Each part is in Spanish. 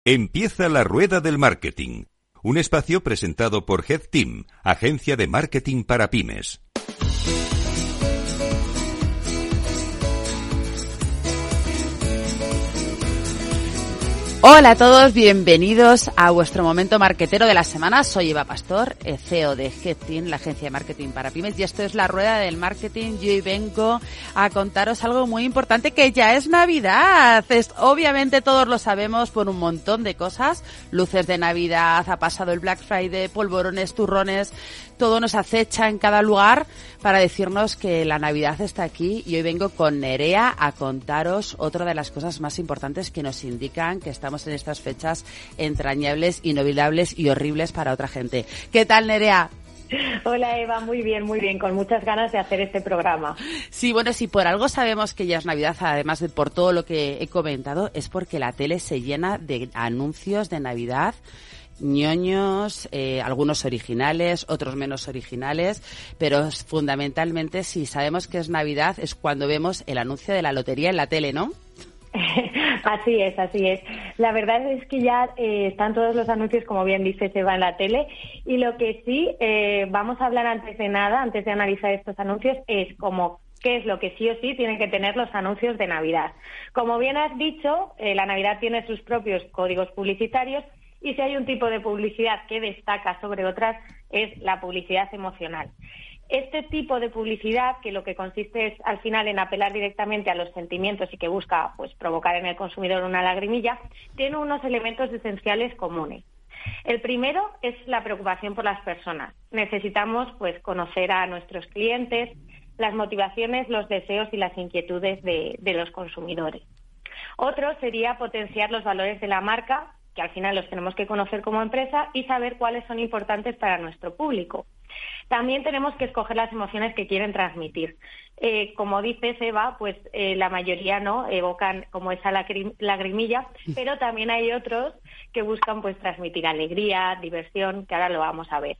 Empieza la Rueda del Marketing, un espacio presentado por Head Team, agencia de marketing para pymes. Hola a todos, bienvenidos a vuestro momento marketero de la semana. Soy Eva Pastor, CEO de Head Team, la agencia de marketing para pymes, y esto es la Rueda del Marketing. Yo hoy vengo a contaros algo muy importante, que ya es Navidad. Obviamente todos lo sabemos por un montón de cosas. Luces de Navidad, ha pasado el Black Friday, polvorones, turrones, todo nos acecha en cada lugar para decirnos que la Navidad está aquí, y hoy vengo con Nerea a contaros otra de las cosas más importantes que nos indican que estamos en estas fechas entrañables, inolvidables y horribles para otra gente. ¿Qué tal, Nerea? Hola, Eva, muy bien, con muchas ganas de hacer este programa. Sí, bueno, si por algo sabemos que ya es Navidad, además de por todo lo que he comentado, es porque la tele se llena de anuncios de Navidad, ñoños, algunos originales, otros menos originales, pero fundamentalmente, si sabemos que es Navidad, es cuando vemos el anuncio de la lotería en la tele, ¿no? Así es. La verdad es que ya están todos los anuncios, como bien dice, se va en la tele, y lo que sí vamos a hablar antes de analizar estos anuncios, es como qué es lo que sí o sí tienen que tener los anuncios de Navidad. Como bien has dicho, la Navidad tiene sus propios códigos publicitarios, y si hay un tipo de publicidad que destaca sobre otras, es la publicidad emocional. Este tipo de publicidad, que lo que consiste es al final en apelar directamente a los sentimientos y que busca pues provocar en el consumidor una lagrimilla, tiene unos elementos esenciales comunes. El primero es la preocupación por las personas. Necesitamos pues conocer a nuestros clientes, las motivaciones, los deseos y las inquietudes de los consumidores. Otro sería potenciar los valores de la marca, que al final los tenemos que conocer como empresa y saber cuáles son importantes para nuestro público. También tenemos que escoger las emociones que quieren transmitir. Como dices, Eva, pues la mayoría no evocan como esa lagrimilla, pero también hay otros que buscan pues transmitir alegría, diversión, que ahora lo vamos a ver.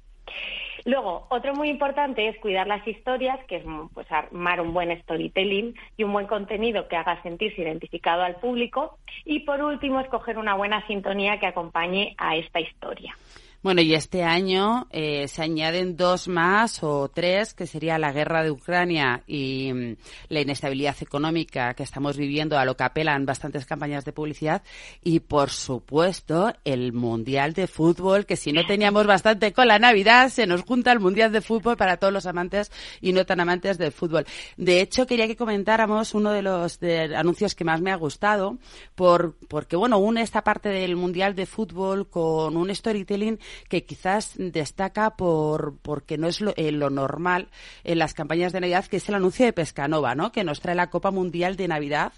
Luego, otro muy importante es cuidar las historias, que es pues armar un buen storytelling y un buen contenido que haga sentirse identificado al público. Y por último, escoger una buena sintonía que acompañe a esta historia. Bueno, y este año se añaden dos más o tres, que sería la guerra de Ucrania y la inestabilidad económica que estamos viviendo, a lo que apelan bastantes campañas de publicidad, y por supuesto el Mundial de Fútbol, que si no teníamos bastante con la Navidad, se nos junta el Mundial de Fútbol para todos los amantes y no tan amantes del fútbol. De hecho, quería que comentáramos uno de los anuncios que más me ha gustado, porque bueno, une esta parte del Mundial de Fútbol con un storytelling que quizás destaca porque no es lo normal en las campañas de Navidad, que es el anuncio de Pescanova, ¿no? Que nos trae la Copa Mundial de Navidad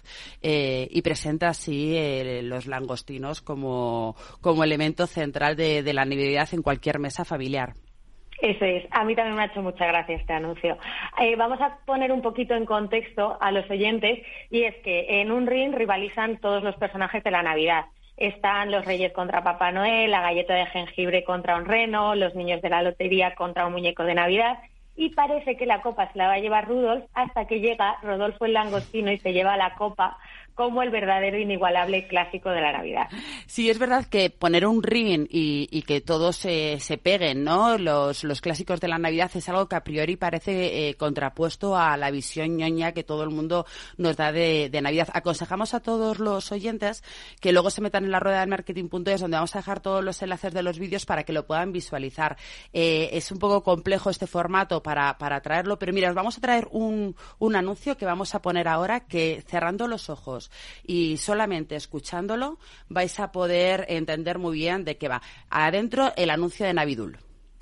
y presenta así los langostinos como elemento central de la Navidad en cualquier mesa familiar. Eso es. A mí también me ha hecho mucha gracia este anuncio. Vamos a poner un poquito en contexto a los oyentes, y es que en un ring rivalizan todos los personajes de la Navidad. Están los Reyes contra Papá Noel, la galleta de jengibre contra un reno, los niños de la lotería contra un muñeco de Navidad, y parece que la copa se la va a llevar Rudolf, hasta que llega Rodolfo el langostino y se lleva la copa como el verdadero inigualable clásico de la Navidad. Sí, es verdad que poner un ring y que todos se peguen, ¿no? Los clásicos de la Navidad es algo que a priori parece contrapuesto a la visión ñoña que todo el mundo nos da de Navidad. Aconsejamos a todos los oyentes que luego se metan en la rueda del marketing.es, donde vamos a dejar todos los enlaces de los vídeos para que lo puedan visualizar. Es un poco complejo este formato para traerlo, pero mira, os vamos a traer un anuncio que vamos a poner ahora, que cerrando los ojos y solamente escuchándolo vais a poder entender muy bien de qué va. Adentro, el anuncio de Navidul.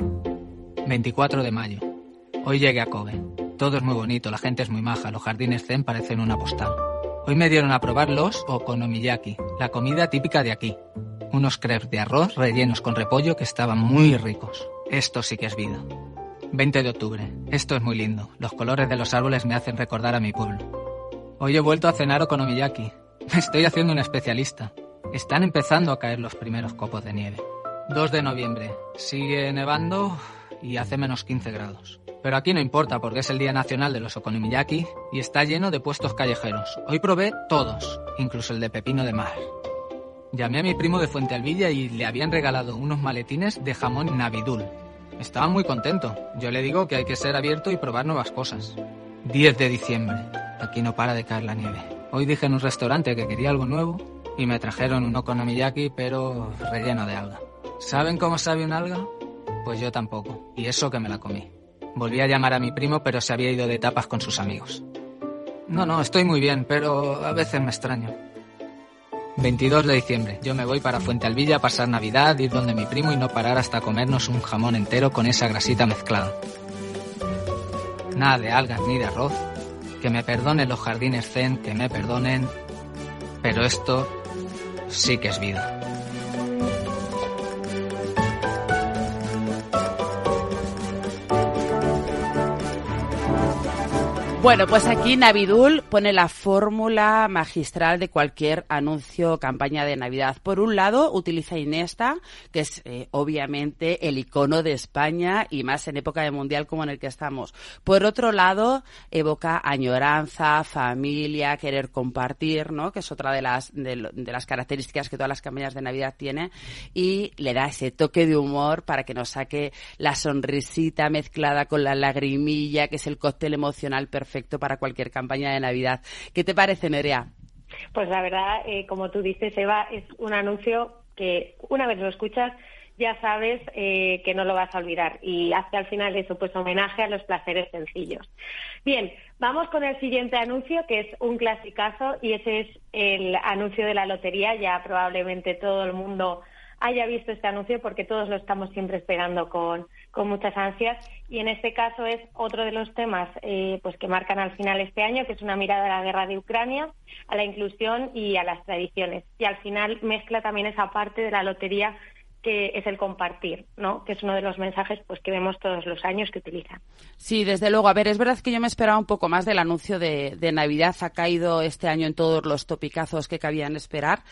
24 de mayo. Hoy llegué a Kobe. Todo es muy bonito, la gente es muy maja, los jardines zen parecen una postal. Hoy me dieron a probar los okonomiyaki, la comida típica de aquí. Unos crepes de arroz rellenos con repollo que estaban muy ricos. Esto sí que es vida. 20 de octubre. Esto es muy lindo. Los colores de los árboles me hacen recordar a mi pueblo. Hoy he vuelto a cenar okonomiyaki. Me estoy haciendo un especialista. Están empezando a caer los primeros copos de nieve. 2 de noviembre. Sigue nevando y hace menos 15 grados. Pero aquí no importa porque es el Día Nacional de los Okonomiyaki y está lleno de puestos callejeros. Hoy probé todos, incluso el de pepino de mar. Llamé a mi primo de Fuentealbilla y le habían regalado unos maletines de jamón Navidul. Estaba muy contento. Yo le digo que hay que ser abierto y probar nuevas cosas. 10 de diciembre. Aquí no para de caer la nieve. Hoy dije en un restaurante que quería algo nuevo y me trajeron un okonomiyaki, pero relleno de alga. ¿Saben cómo sabe un alga? Pues yo tampoco. Y eso que me la comí. Volví a llamar a mi primo, pero se había ido de tapas con sus amigos. No, estoy muy bien, pero a veces me extraño. 22 de diciembre. Yo me voy para Fuentealbilla a pasar Navidad, ir donde mi primo y no parar hasta comernos un jamón entero con esa grasita mezclada. Nada de algas ni de arroz. Que me perdonen los jardines zen, que me perdonen. Pero esto sí que es vida. Bueno, pues aquí Navidul pone la fórmula magistral de cualquier anuncio o campaña de Navidad. Por un lado, utiliza Inesta, que es obviamente el icono de España y más en época de mundial como en el que estamos. Por otro lado, evoca añoranza, familia, querer compartir, ¿no? Que es otra de las características que todas las campañas de Navidad tienen, y le da ese toque de humor para que nos saque la sonrisita mezclada con la lagrimilla, que es el cóctel emocional perfecto para cualquier campaña de Navidad. ¿Qué te parece, Nerea? Pues la verdad, como tú dices, Eva, es un anuncio que una vez lo escuchas ya sabes que no lo vas a olvidar, y hace al final eso, pues homenaje a los placeres sencillos. Bien, vamos con el siguiente anuncio, que es un clasicazo, y ese es el anuncio de la lotería. Ya probablemente todo el mundo haya visto este anuncio porque todos lo estamos siempre esperando con muchas ansias, y en este caso es otro de los temas pues que marcan al final este año, que es una mirada a la guerra de Ucrania, a la inclusión y a las tradiciones, y al final mezcla también esa parte de la lotería que es el compartir, ¿no? Que es uno de los mensajes pues que vemos todos los años que utilizan. Sí, desde luego. A ver, es verdad que yo me esperaba un poco más del anuncio de Navidad. Ha caído este año en todos los topicazos que cabían esperar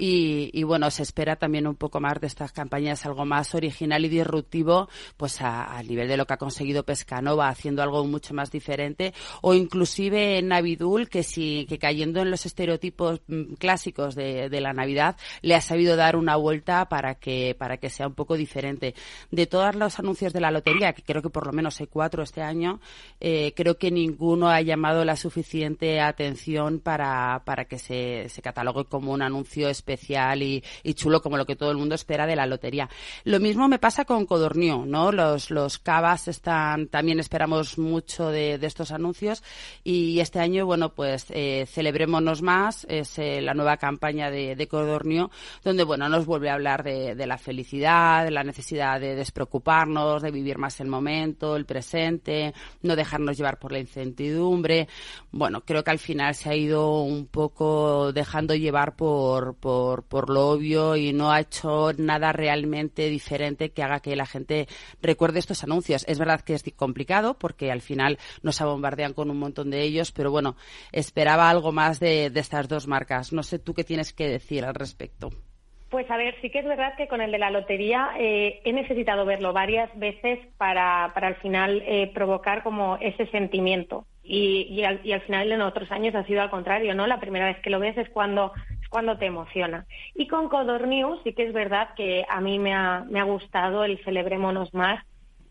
y bueno, se espera también un poco más de estas campañas, algo más original y disruptivo, pues a nivel de lo que ha conseguido Pescanova, haciendo algo mucho más diferente, o inclusive Navidul, que cayendo en los estereotipos clásicos de la Navidad, le ha sabido dar una vuelta para que sea un poco diferente. De todos los anuncios de la lotería, que creo que por lo menos hay 4 este año, creo que ninguno ha llamado la suficiente atención para que se catalogue como un anuncio especial y chulo, como lo que todo el mundo espera de la lotería. Lo mismo me pasa con Codorniu, ¿no? Los cavas también esperamos mucho de estos anuncios, y este año, bueno, pues celebrémonos más, es la nueva campaña de Codorniu, donde, bueno, nos vuelve a hablar de la felicidad, de la necesidad de despreocuparnos, de vivir más el momento, el presente, no dejarnos llevar por la incertidumbre. Bueno, creo que al final se ha ido un poco dejando llevar por lo obvio y no ha hecho nada realmente diferente que haga que la gente recuerde estos anuncios. Es verdad que es complicado porque al final nos bombardean con un montón de ellos, pero bueno, esperaba algo más de estas dos marcas. No sé tú qué tienes que decir al respecto. Pues a ver, sí que es verdad que con el de la lotería he necesitado verlo varias veces para al final provocar como ese sentimiento. Y al final en otros años ha sido al contrario, ¿no? La primera vez que lo ves es cuando te emociona. Y con Codorniu sí que es verdad que a mí me ha gustado el celebrémonos más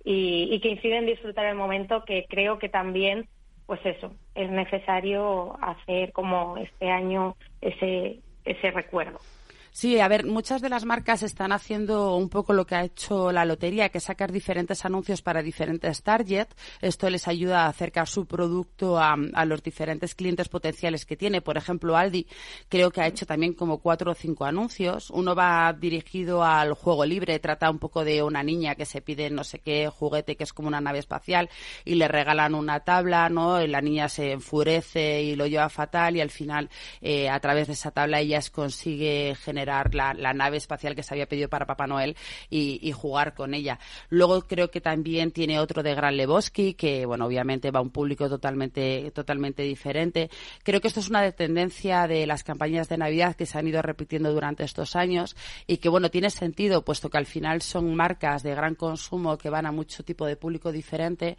y que incide en disfrutar el momento, que creo que también, pues eso, es necesario hacer como este año ese recuerdo. Sí, a ver, muchas de las marcas están haciendo un poco lo que ha hecho la lotería, que es sacar diferentes anuncios para diferentes targets. Esto les ayuda a acercar su producto a los diferentes clientes potenciales que tiene. Por ejemplo, Aldi creo que ha hecho también como 4 o 5 anuncios. Uno va dirigido al juego libre, trata un poco de una niña que se pide no sé qué juguete que es como una nave espacial y le regalan una tabla, ¿no? Y la niña se enfurece y lo lleva fatal, y al final a través de esa tabla ella consigue generar la nave espacial que se había pedido para Papá Noel y jugar con ella. Luego creo que también tiene otro de Gran Lebowski, que bueno, obviamente va a un público totalmente diferente. Creo que esto es una tendencia de las campañas de Navidad que se han ido repitiendo durante estos años y que bueno, tiene sentido, puesto que al final son marcas de gran consumo que van a mucho tipo de público diferente,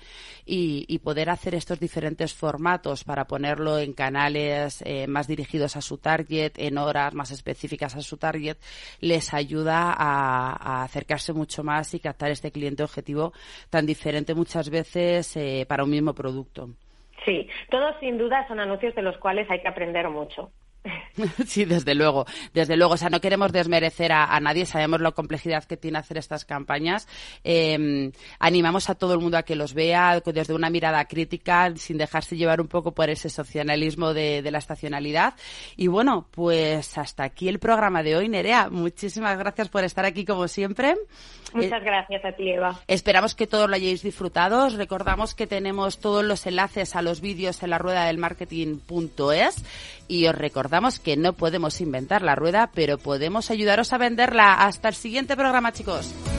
y poder hacer estos diferentes formatos para ponerlo en canales más dirigidos a su target, en horas más específicas a su target, les ayuda a acercarse mucho más y captar este cliente objetivo tan diferente muchas veces para un mismo producto. Sí, todos sin duda son anuncios de los cuales hay que aprender mucho. Sí, desde luego. O sea, no queremos desmerecer a nadie, sabemos la complejidad que tiene hacer estas campañas. Animamos a todo el mundo a que los vea desde una mirada crítica, sin dejarse llevar un poco por ese socialismo de la estacionalidad. Y bueno, pues hasta aquí el programa de hoy, Nerea. Muchísimas gracias por estar aquí como siempre. Muchas gracias a ti, Eva. Esperamos que todos lo hayáis disfrutado. Os recordamos que tenemos todos los enlaces a los vídeos en la ruedadelmarketing.es y os recordamos que no podemos inventar la rueda, pero podemos ayudaros a venderla. Hasta el siguiente programa, chicos.